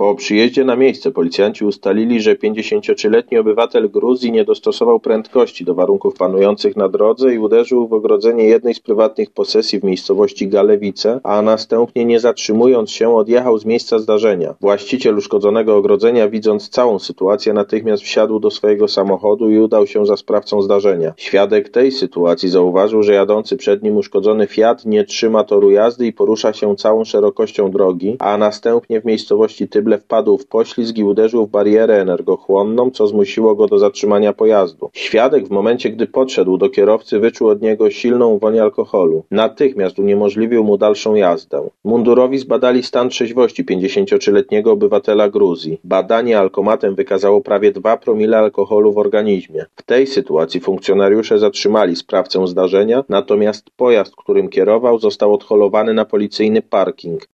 Po przyjeździe na miejsce policjanci ustalili, że 53-letni obywatel Gruzji nie dostosował prędkości do warunków panujących na drodze i uderzył w ogrodzenie jednej z prywatnych posesji w miejscowości Galewice, a następnie, nie zatrzymując się, odjechał z miejsca zdarzenia. Właściciel uszkodzonego ogrodzenia, widząc całą sytuację, natychmiast wsiadł do swojego samochodu i udał się za sprawcą zdarzenia. Świadek tej sytuacji zauważył, że jadący przed nim uszkodzony Fiat nie trzyma toru jazdy i porusza się całą szerokością drogi, a następnie w miejscowości Tyble wpadł w poślizg i uderzył w barierę energochłonną, co zmusiło go do zatrzymania pojazdu. Świadek w momencie, gdy podszedł do kierowcy, wyczuł od niego silną woń alkoholu. Natychmiast uniemożliwił mu dalszą jazdę. Mundurowi zbadali stan trzeźwości 53-letniego obywatela Gruzji. Badanie alkomatem wykazało prawie 2 promile alkoholu w organizmie. W tej sytuacji funkcjonariusze zatrzymali sprawcę zdarzenia, natomiast pojazd, którym kierował, został odholowany na policyjny parking.